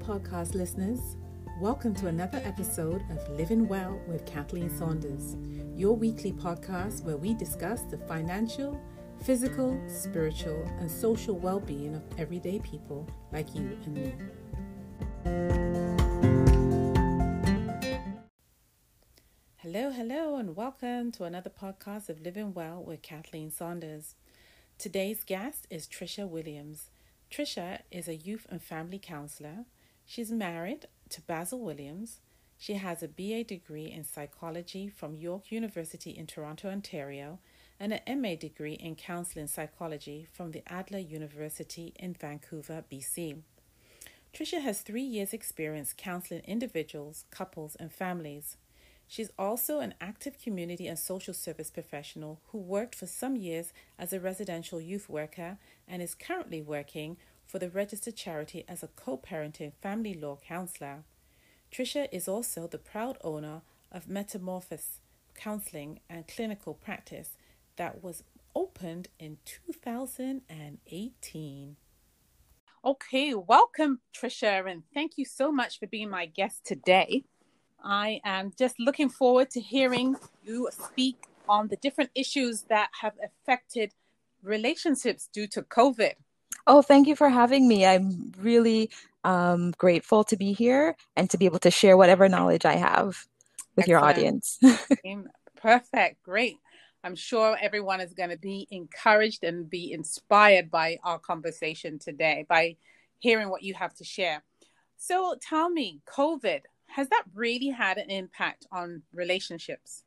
podcast listeners. Welcome to another episode of Living Well with Kathleen Saunders, your weekly podcast where we discuss the financial, physical, spiritual, and social well-being of everyday people like you and me. Hello, and welcome to another podcast of Living Well with Kathleen Saunders. Today's guest is Trisha Williams. Trisha is a youth and family counselor. She's married to Basil Williams. She has a BA degree in psychology from York University in Toronto, Ontario, and an MA degree in counseling psychology from the Adler University in Vancouver, BC. Trisha has 3 years' experience counseling individuals, couples, and families. She's also an active community and social service professional who worked for some years as a residential youth worker and is currently working for the registered charity as a co-parenting family law counselor. Trisha is also the proud owner of Metamorphosis Counseling and Clinical Practice that was opened in 2018. Okay, welcome Trisha, and thank you so much for being my guest today. I am just looking forward to hearing you speak on the different issues that have affected relationships due to COVID. Oh, thank you for having me. I'm really grateful to be here and to be able to share whatever knowledge I have with your audience. Perfect. Great. I'm sure everyone is going to be encouraged and be inspired by our conversation today, by hearing what you have to share. So tell me, COVID, has that really had an impact on relationships?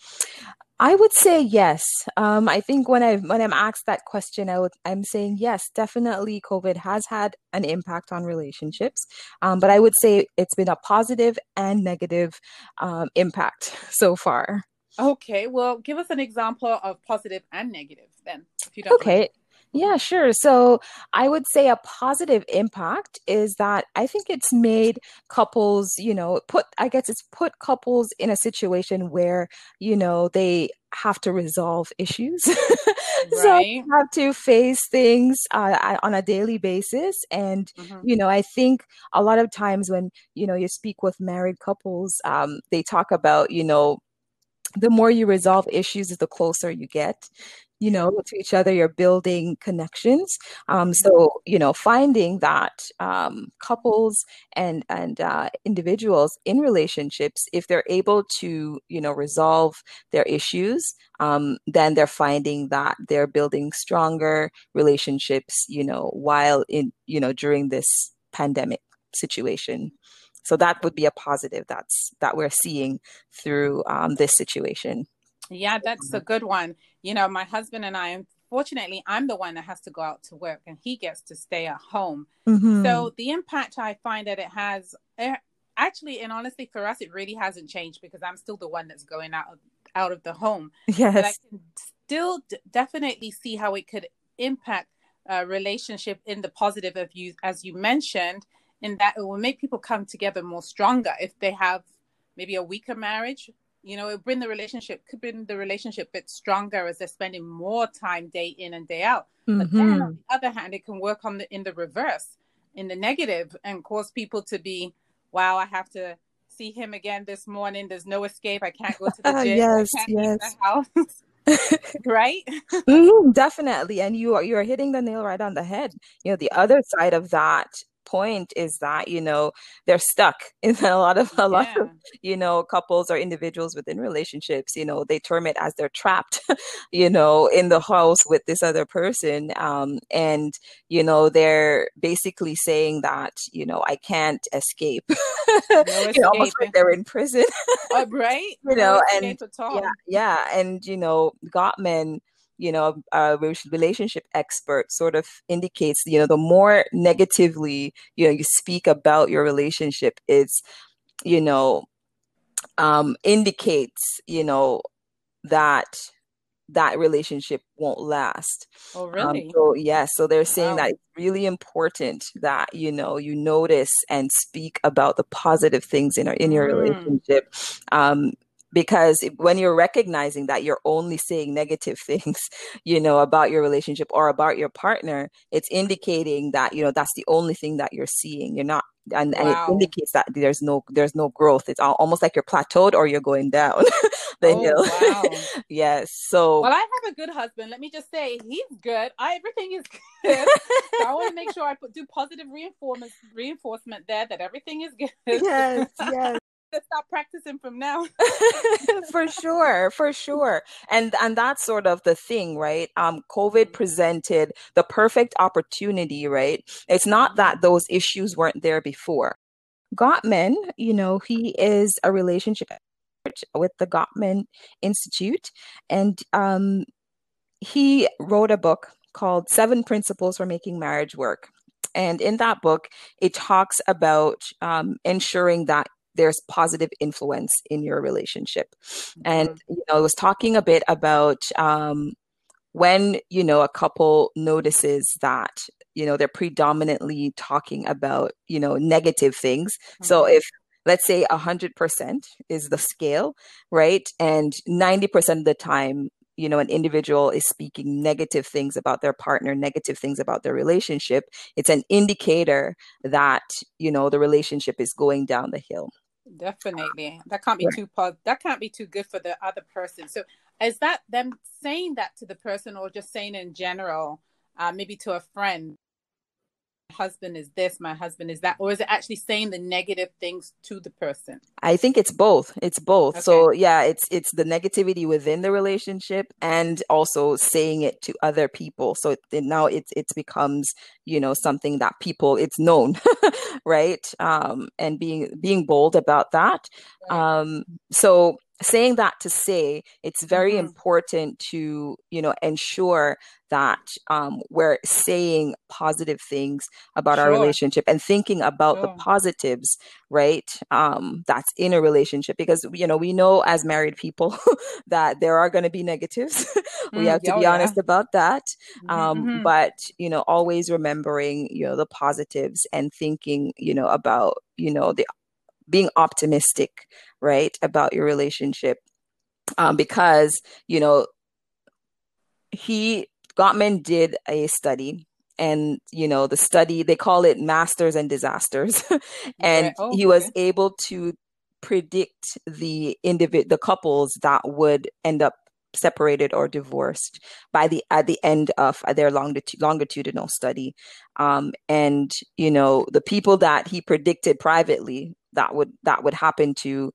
I would say yes. I think when I'm asked that question, I'm saying yes, definitely COVID has had an impact on relationships. But I would say it's been a positive and negative impact so far. Okay, well, give us an example of positive and negative then, if you don't mind. Yeah, sure. So I would say a positive impact is that I think it's made couples, it's put couples in a situation where, they have to resolve issues. So Right. you have to face things on a daily basis. And, I think a lot of times when, you speak with married couples, they talk about, the more you resolve issues, the closer you get, to each other. You're building connections. So, finding that couples and individuals in relationships, if they're able to, resolve their issues, then they're finding that they're building stronger relationships, while during this pandemic situation. So that would be a positive that we're seeing through this situation. Yeah, that's a good one. My husband and I, unfortunately, I'm the one that has to go out to work and he gets to stay at home. Mm-hmm. So the impact I find that it has, actually, and honestly, for us, it really hasn't changed because I'm still the one that's going out of the home. Yes. But I can still definitely see how it could impact a relationship in the positive of you, as you mentioned, in that it will make people come together more stronger if they have maybe a weaker marriage. It could bring the relationship a bit stronger as they're spending more time day in and day out. Mm-hmm. But then on the other hand, it can work in the reverse, in the negative, and cause people to be, wow, I have to see him again this morning. There's no escape. I can't go to the gym. Yes, I can't leave the house. Right? Mm-hmm, definitely. And you're hitting the nail right on the head. The other side of that point is that they're stuck in a lot of couples or individuals within relationships. They term it as they're trapped in the house with this other person, and they're basically saying that I can't escape. No escape. Almost like they're in prison. Right. No escape and at all. yeah and Gottman, a relationship expert, sort of indicates, the more negatively, you speak about your relationship, it's, indicates, that relationship won't last. Oh, really? So they're saying Wow. that it's really important that, you notice and speak about the positive things in your relationship. Because when you're recognizing that you're only saying negative things, about your relationship or about your partner, it's indicating that, that's the only thing that you're seeing. You're not and it Wow. indicates that there's no growth. It's almost like you're plateaued or you're going down the Oh, hill. wow. Yes. So Well, I have a good husband. Let me just say he's good. Everything is good. So I want to make sure do positive reinforcement there that everything is good. yes, yes. Let's start practicing from now. For sure, for sure. And that's sort of the thing, right? COVID presented the perfect opportunity, right? It's not Mhm. that those issues weren't there before. Gottman, he is a relationship expert with the Gottman Institute, and he wrote a book called Seven Principles for Making Marriage Work. And in that book, it talks about ensuring that there's positive influence in your relationship. And, Mhm. it was talking a bit about when, a couple notices that, they're predominantly talking about, negative things. So Mhm. if, let's say 100% is the scale, right? And 90% of the time, an individual is speaking negative things about their partner, negative things about their relationship, it's an indicator that, the relationship is going down the hill. Definitely. That can't be too good for the other person. So is that them saying that to the person or just saying in general, maybe to a friend, my husband is this, my husband is that, or is it actually saying the negative things to the person? I think it's both. It's both. Okay. So yeah, it's the negativity within the relationship and also saying it to other people. So now it becomes, something that people, it's known, right? And being bold about that. Right. So saying that to say it's very Mm-hmm. important to, ensure that we're saying positive things about our Sure. relationship and thinking about the Sure. positives, right? That's in a relationship because, we know as married people that there are going to be negatives. We have to Oh be yeah. honest about that. Mm-hmm, mm-hmm. But, always remembering, the positives and thinking, about, the being optimistic, right, about your relationship. Because, he Gottman did a study, and the study, they call it masters and disasters. Right. And Oh, he was okay. able to predict the couples that would end up separated or divorced by the at the end of their longitudinal study. And the people that he predicted privately that would happen to,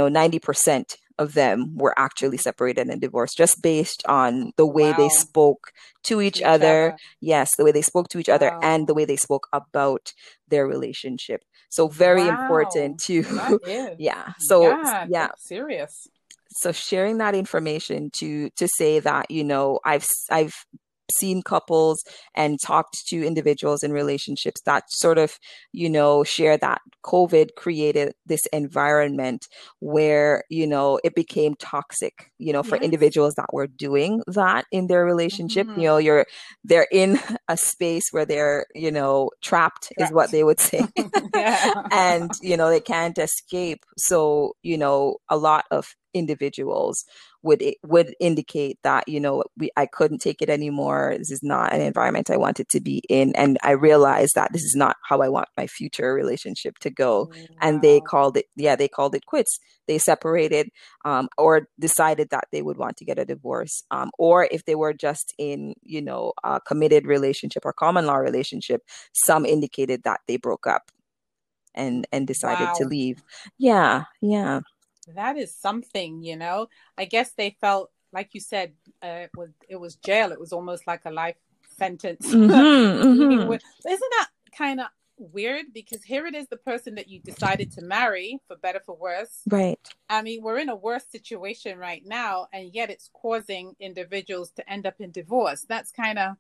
90% of them were actually separated and divorced just based on the way they Wow. spoke to To each each other. other. Yes, the way they spoke to each other Wow. and the way they spoke about their relationship. So very important Wow. to, That is. yeah. So Yeah, yeah. that's serious. So sharing that information to say that, I've seen couples and talked to individuals in relationships that sort of, share that COVID created this environment where, it became toxic, for Yes. individuals that were doing that in their relationship. Mm-hmm. They're in a space where they're, trapped is what Trapped. they would say. Yeah. And they can't escape. So a lot of individuals would indicate that, I couldn't take it anymore. This is not an environment I wanted to be in, and I realized that this is not how I want my future relationship to go. And Wow. they called it quits. They separated, or decided that they would want to get a divorce, or if they were just in, a committed relationship or common law relationship, some indicated that they broke up and decided to Wow. leave. Yeah, yeah. That is something, I guess they felt, like you said, it was jail. It was almost like a life sentence. Mm-hmm, Dealing mm-hmm. with, isn't that kind of weird? Because here it is, the person that you decided to marry, for better for worse. Right. I mean, we're in a worse situation right now, and yet it's causing individuals to end up in divorce. That's kind of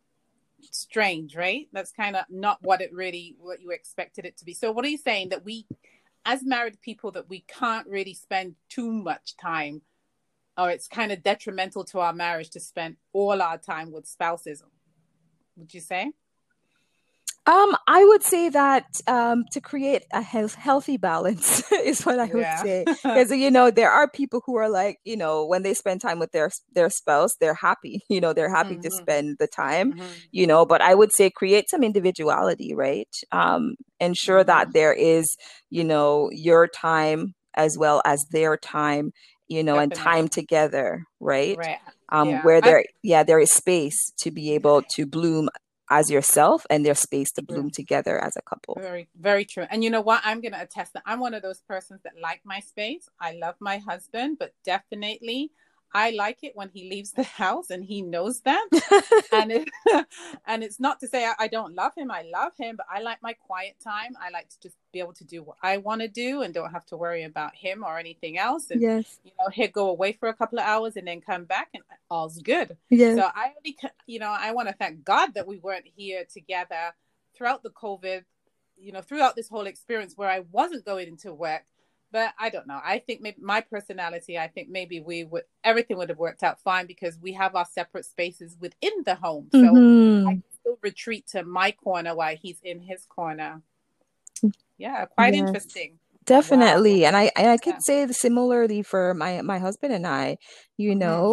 strange, right? That's kind of not what you expected it to be. So what are you saying, that we, as married people, that we can't really spend too much time, or it's kind of detrimental to our marriage to spend all our time with spouses, would you say? I would say that to create a healthy balance is what I would Yeah. say. Because, there are people who are like, when they spend time with their spouse, they're happy. They're happy to Hmm. spend the time, Hmm. but I would say create some individuality, right? Ensure Hmm. that there is, your time as well as their time, and time Definitely. together, right? Right. Yeah. Where there is space to be able to bloom as yourself and their space to bloom True. together as a couple. Very, very true. And you know what? I'm going to attest that I'm one of those persons that like my space. I love my husband, but definitely I like it when he leaves the house and he knows that. And and it's not to say I don't love him. I love him, but I like my quiet time. I like to just be able to do what I want to do and don't have to worry about him or anything else. And Yes. he'll go away for a couple of hours and then come back and all's good. Yes. So I only, I want to thank God that we weren't here together throughout the COVID, throughout this whole experience where I wasn't going into work. But I don't know. I think maybe my personality, I think maybe everything would have worked out fine because we have our separate spaces within the home. So I Mm-hmm. can still retreat to my corner while he's in his corner. Yeah, quite Yes. interesting. Wow. Definitely. And I Yeah. could say similarly for my husband and I, Mm-hmm.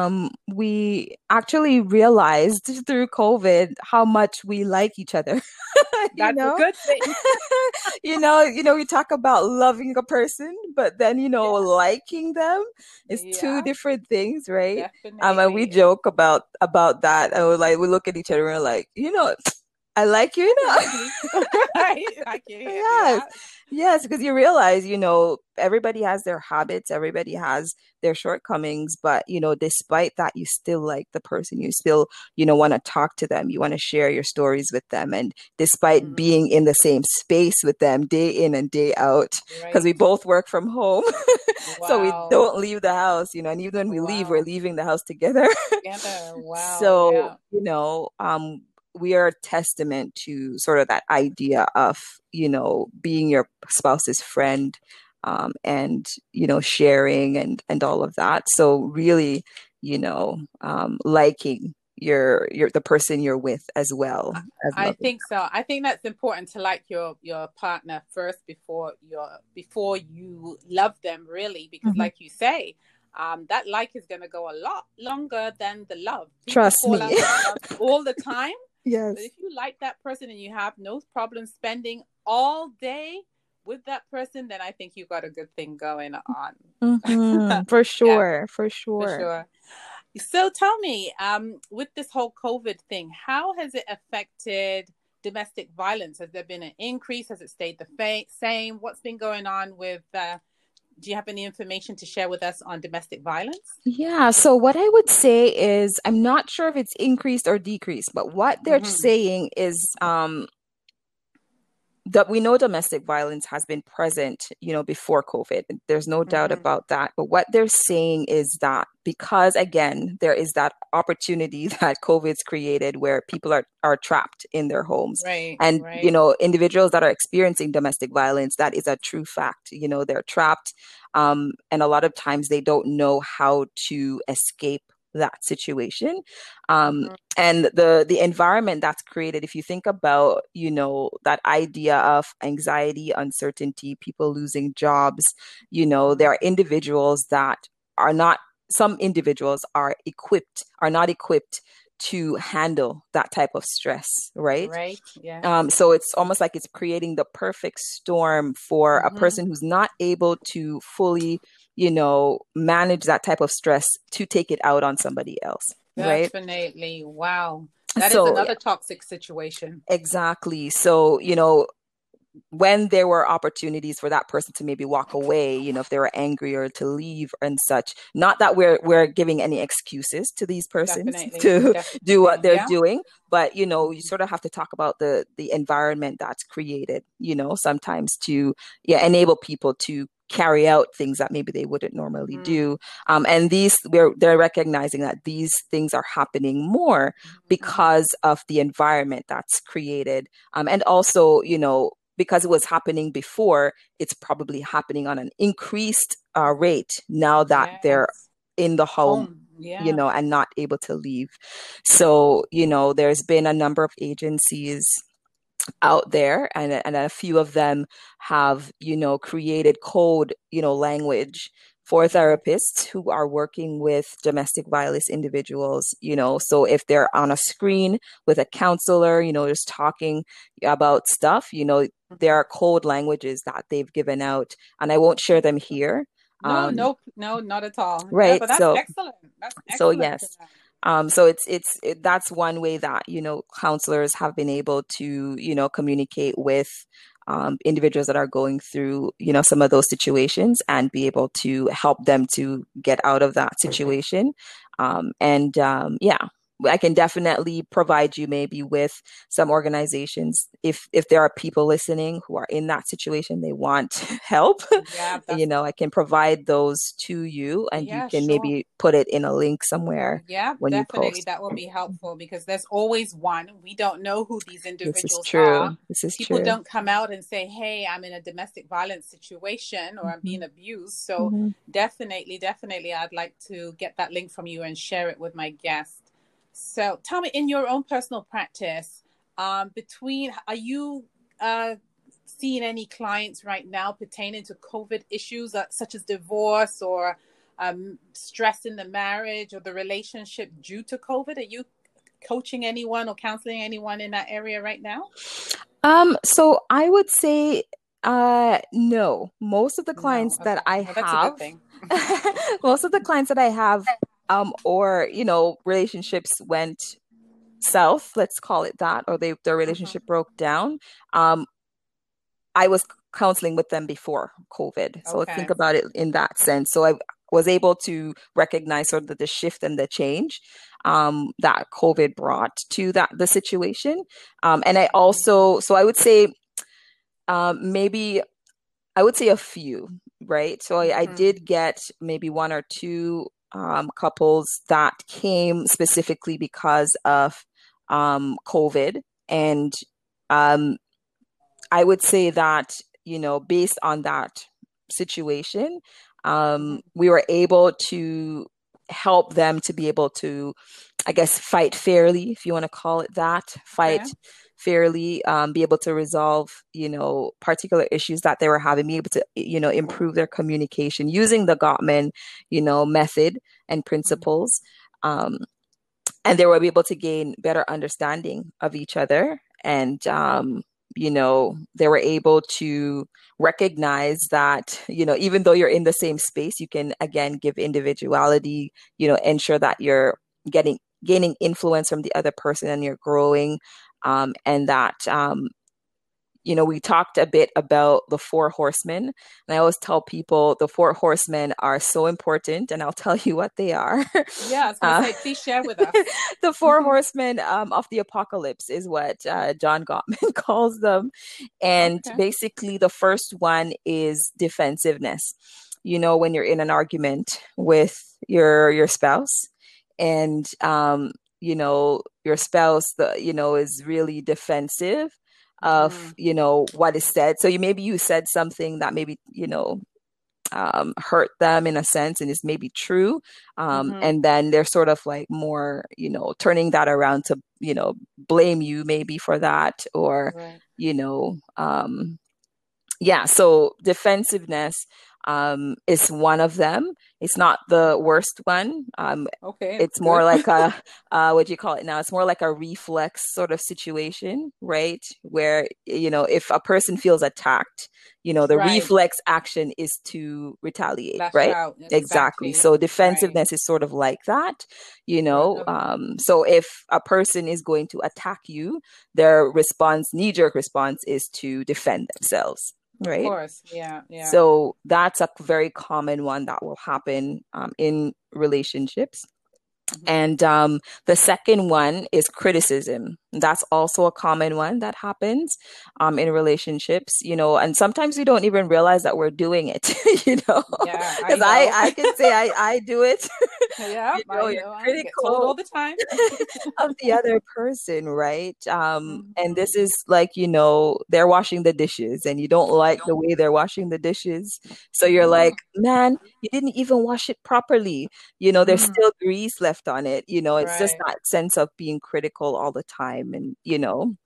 we actually realized through COVID how much we like each other. you That's a know? good thing. We talk about loving a person, but then, Yeah. liking them is two Yeah, different things, right? And we definitely. joke about that. And we look at each other and we're like, I like you, You like me. Right? I can hear Yes. that. Yes, because you realize, everybody has their habits, everybody has their shortcomings, but, despite that, you still like the person. You still, want to talk to them. You want to share your stories with them. And despite Mm-hmm. being in the same space with them day in and day out, because we Right. both work from home. So we Wow. don't leave the house, and even when we leave, we're Wow. leaving the house together. Together. Wow. So, Yeah. we are a testament to sort of that idea of, being your spouse's friend, and, sharing and all of that. So really, liking the person you're with as well as I loving. think so. I think that's important to like your partner first before you love them really, because Mhm. like you say, that like is going to go a lot longer than the love. People Trust fall me. out of love all the time, but Yes. if you like that person and you have no problem spending all day with that person, then I think you got a good thing going on. For Yeah, sure. For for sure. sure. So tell me, with this whole COVID thing, how has it affected domestic violence? Has there been an increase? Has it stayed the same? What's been going on with? Do you have any information to share with us on domestic violence? Yeah, so what I would say is I'm not sure if it's increased or decreased, but what they're Mm-hmm. saying is that we know domestic violence has been present, before COVID. There's no doubt Mm-hmm. about that. But what they're saying is that because, again, there is that opportunity that COVID's created where people are trapped in their homes. Right, And, right. individuals that are experiencing domestic violence, that is a true fact. They're trapped. And a lot of times they don't know how to escape that situation. Mm-hmm. And the environment that's created, if you think about, that idea of anxiety, uncertainty, people losing jobs, Mm-hmm. there are individuals that are not, some individuals are not equipped to handle that type of stress, right? Right. Yes. So it's almost like it's creating the perfect storm for a Mm-hmm. person who's not able to fully, manage that type of stress to take it out on somebody else, right? Definitely. Wow. That is So yeah, another toxic situation. exactly. So, when there were opportunities for that person to maybe walk away, if they were angry or to leave and such, not that we're giving any excuses to these persons Definitely. to do what Definitely. they're Yeah. doing, but you Mm-hmm. sort of have to talk about the environment that's created, sometimes to, yeah, enable people to carry out things that maybe they wouldn't normally Mm-hmm. do. And they're recognizing that these things are happening more Mm-hmm. because of the environment that's created. And also, because it was happening before, it's probably happening on an increased rate now that they're Yes. in the home, Home. Yeah. and not able to leave. So, there's been a number of agencies out there, and a few of them have, created code, language for therapists who are working with domestic violence individuals. So if they're on a screen with a counselor, just talking about stuff, there are code languages that they've given out, and I won't share them here. No, um, no, no, not at all. Yeah, right. but that's So excellent. That's so excellent to yes. know. So that's one way that, counselors have been able to, communicate with individuals that are going through, some of those situations, and be able to help them to get out of that situation. And Yeah, I can definitely provide you maybe with some organizations if there are people listening who are in that situation, they want help. Yeah, that's I can provide those to you, and you yeah, can sure. maybe put it in a link somewhere Yeah, when you definitely. post. That will be helpful because there's always one. We don't know who these This is individuals are. true. This is People true. don't come out and say, "Hey, I'm in a domestic violence situation or I'm being Mhm. abused." So Mhm. definitely, definitely, I'd like to get that link from you and share it with my guest. So tell me, in your own personal practice, between are you seeing any clients right now pertaining to COVID issues such as divorce or stress in the marriage or the relationship due to COVID? Are you coaching anyone or counseling anyone in that area right now? So I would say no. Most of the No. clients that Okay. I Well, that's a have, good thing. most of the clients that I have, or relationships went south, let's call it that, or their relationship Mm-hmm. broke down. Um, I was counseling with them before COVID. So think Okay. about it in that sense. So I was able to recognize sort of the shift and the change that COVID brought to the situation. And I also, so I would say maybe I would say a few, right? So I Mm-hmm. did get maybe one or two couples that came specifically because of COVID. And um, I would say that, based on that situation, Mm-hmm. we were able to help them to be able to, I guess, fight fairly, if you want to call it that, fight Okay. fairly, be able to resolve, particular issues that they were having, be able to, improve their communication using the Gottman, method and Mm-hmm. principles. Um, and they were able to gain better understanding of each other, and they were able to recognize that, even though you're in the same space, you can again give individuality, ensure that you're getting gaining influence from the other person, and you're growing, and that we talked a bit about the four horsemen. And I always tell people the four horsemen are so important, and I'll tell you what they are. Yeah, I was going to uh, say, please share with us. the four horsemen of the apocalypse is what John Gottman calls them. And Okay. basically, the first one is defensiveness. When you're in an argument with your spouse, and your spouse, is really defensive of Mm-hmm. what is said. So maybe you said something that maybe hurt them in a sense, and is maybe true. Mm-hmm. And then they're sort of like more, turning that around to, blame you maybe for that, or, Right. you know, yeah. So defensiveness is one of them. It's not the worst one. Okay, It's that's more good. like a what do you call it now? It's more like a reflex sort of situation, right? Where, if a person feels attacked, the Right. reflex action is to retaliate, Lash right? out. Exactly. Exactly. So Right. defensiveness is sort of like that, Good. so if a person is going to attack you, their response, knee-jerk response, is to defend themselves, Of right? course. Yeah. Yeah. So that's a very common one that will happen in relationships. Mm-hmm. And the second one is criticism. That's also a common one that happens in relationships, and sometimes we don't even realize that we're doing it, Yeah, I because know. I can say I do it. Yeah, I You're know. I get told critical all the time. of the other person, right? And Mm-hmm. this is like, they're washing the dishes, and you don't like the way they're washing the dishes. So you're like, man, you didn't even wash it properly. There's Mm-hmm. still grease left on it. It's just Right. that sense of being critical all the time. And,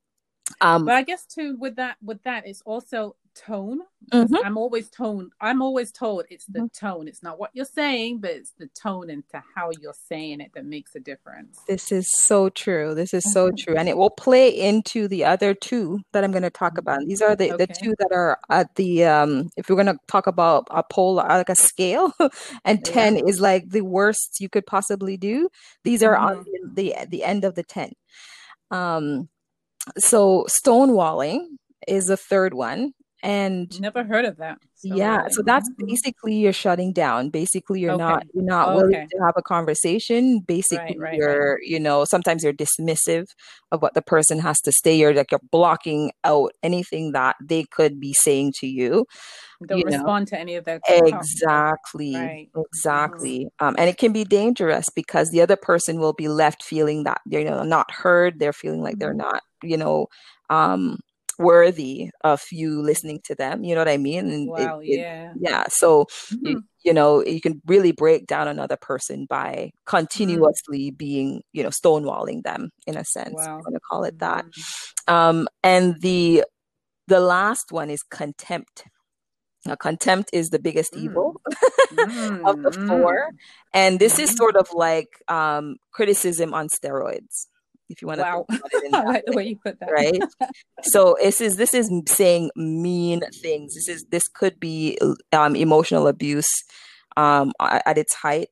Um, But I guess too with that it's also tone, because mhm. I'm always told it's the tone. It's not what you're saying, but it's the tone and to how you're saying it that makes a difference. This is so true. This is so true. And it will play into the other two that I'm going to talk about. These are the Okay. two that are at the if we're going to talk about a pole like a scale, and Yeah. 10 is like the worst you could possibly do. These are on Hmm. the end of the 10. Um, so stonewalling is the third one. And Never heard of that. yeah, so Stonewalling. that's basically you're shutting down. Basically, Okay. you're not willing Okay. to have a conversation. Right, Basically, right, right. you're, sometimes you're dismissive of what the person has to say. You're blocking out anything that they could be saying to you, Don't you know. respond to any of their Exactly. right. Hmm. Exactly. And it can be dangerous because the other person will be left feeling that they're, not heard. They're feeling like they're not, um, worthy of you listening to them. You know what I mean? And Wow, yeah. yeah. So, you, Hmm. you can really break down another person by Hmm. continuously being, stonewalling them in a sense. Wow. I'm going to call it that. Hmm. And the last one is contempt. Now, contempt is the biggest evil Mm. of the four. Mm. And this is Mm. sort of like criticism on steroids, if you want to think Wow. about it in I that like the way, way you put that. right? So this is saying mean things. This could be emotional abuse at its height.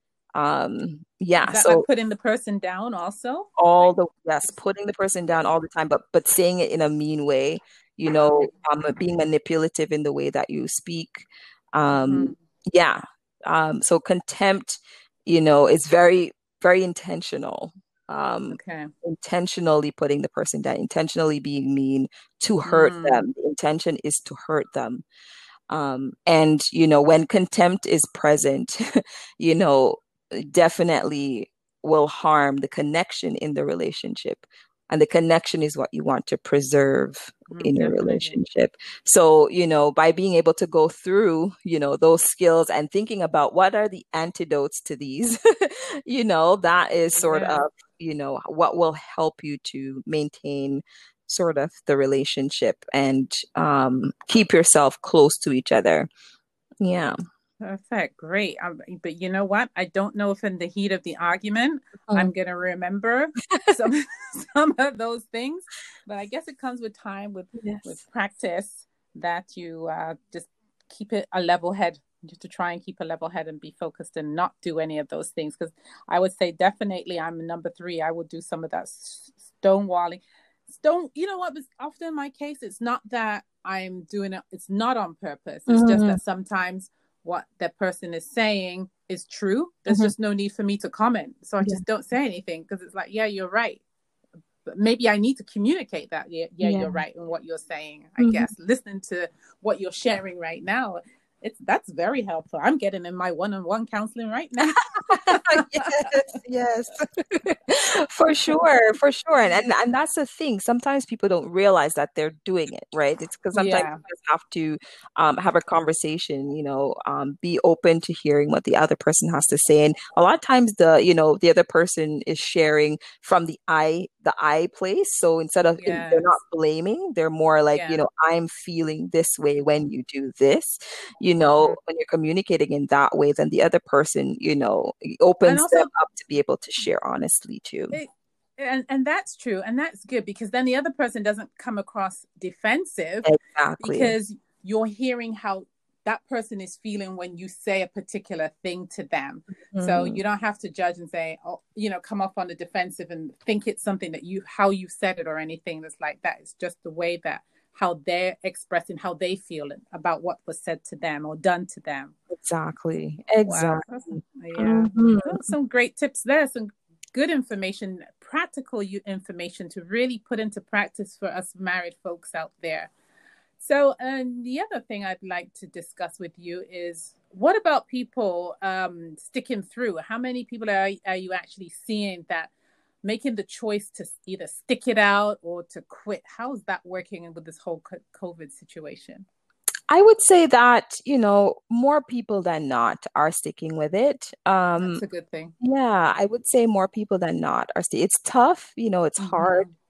Is Yeah, that like so putting the person down also? all Like, the yes, putting the person down all the time, but saying it in a mean way, being manipulative in the way that you speak. hmm. Yeah. So contempt, is very, very intentional. Okay. Intentionally putting the person down, intentionally being mean to hurt Mm. them. The intention is to hurt them. And when contempt is present, you know, definitely will harm the connection in the relationship. And the connection is what you want to preserve Mm, in your definitely. relationship. So, by being able to go through, those skills and thinking about what are the antidotes to these, that is sort Yeah. of, what will help you to maintain sort of the relationship and keep yourself close to each other. Yeah. Perfect. Great. But you know what? I don't know if in the heat of the argument Mm. I'm gonna remember some some of those things, but I guess it comes with time, with Yes. practice, that you just keep it a level head, just to try and keep a level head and be focused and not do any of those things. Because I would say definitely I'm number three. I would do some of that stonewalling. You know what was often my case? It's not that I'm doing it. It's not on purpose. It's just Hmm. that sometimes what that person is saying is true. There's Hmm. just no need for me to comment. So I Yeah. just don't say anything because it's like, yeah, you're right. But maybe I need to communicate that. Yeah, yeah, Yeah. you're right in what you're saying. I Hmm. guess listening to what you're sharing right now, that's very helpful. I'm getting in my one-on-one counseling right now. Yes, yes. For sure, for sure. And that's the thing. Sometimes people don't realize that they're doing it, right? It's because sometimes Yeah, you just have to have a conversation, be open to hearing what the other person has to say. And a lot of times the other person is sharing from the I place. So they're not yes, blaming, they're more like, yeah. I'm feeling this way when you do this. Hmm. When you're communicating in that way, then the other person, And opens them also, up to be able to share honestly too. it, and that's true, and that's good, because then the other person doesn't come across defensive, Exactly. because you're hearing how that person is feeling when you say a particular thing to them. So Hmm. you don't have to judge and say, oh, come off on the defensive and think it's something that how you said it or anything that's like that. It's just the way that how they're expressing how they feel about what was said to them or done to them. Exactly. Wow. Exactly. Yeah. Hmm. Some great tips there. Some good information, practical information to really put into practice for us married folks out there. So, the other thing I'd like to discuss with you is, what about people sticking through? How many people are you actually seeing that making the choice to either stick it out or to quit? How's that working with this whole COVID situation? I would say that, more people than not are sticking with it. That's a good thing. Yeah, I would say more people than not are it's tough, it's hard. Hmm.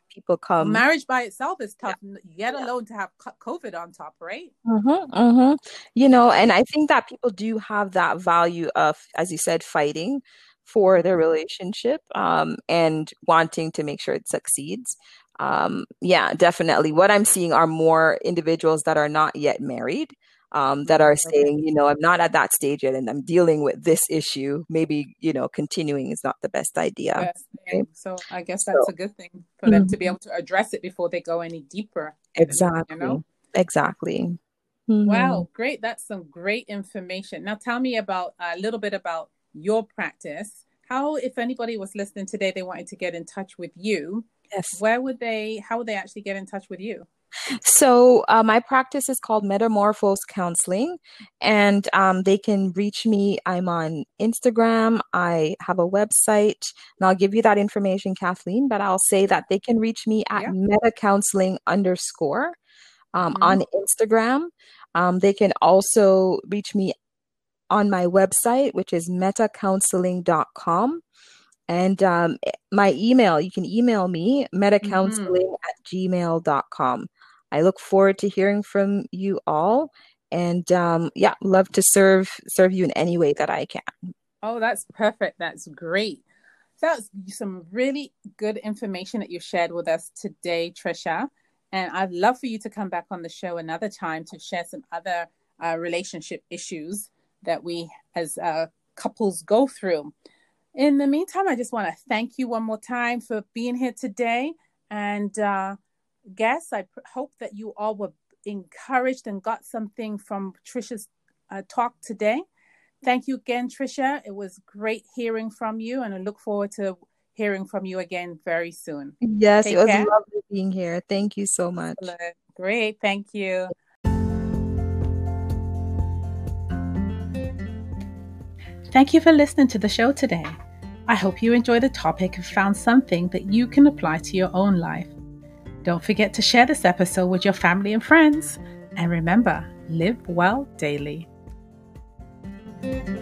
people come. Marriage by itself is tough, yet alone to have COVID on top, right? And I think that people do have that value of, as you said, fighting for their relationship, and wanting to make sure it succeeds. Yeah, definitely. What I'm seeing are more individuals that are not yet married, that are saying, I'm not at that stage yet and I'm dealing with this issue. Maybe, continuing is not the best idea. Best thing. Right? So I guess that's a good thing for them to be able to address it before they go any deeper. Exactly. Exactly. Wow, great. That's some great information. Now tell me about a little bit about your practice. How, if anybody was listening today, they wanted to get in touch with you, yes, how would they actually get in touch with you? So my practice is called Metamorphose Counseling, and they can reach me. I'm on Instagram. I have a website, and I'll give you that information, Kathleen, but I'll say that they can reach me at metacounseling_ on Instagram. They can also reach me on my website, which is metacounseling.com. And my email, you can email me, metacounseling@gmail.com. I look forward to hearing from you all, and love to serve you in any way that I can. Oh, that's perfect. That's great. That's some really good information that you shared with us today, Trisha. And I'd love for you to come back on the show another time to share some other relationship issues that we as couples go through. In the meantime, I just want to thank you one more time for being here today. And guests, I hope that you all were encouraged and got something from Trisha's talk today. Thank you again, Trisha. It was great hearing from you, and I look forward to hearing from you again very soon. Yes, it was lovely being here. Thank you so much. Excellent. Great. Thank you. Thank you for listening to the show today. I hope you enjoyed the topic and found something that you can apply to your own life. Don't forget to share this episode with your family and friends. And remember, live well daily.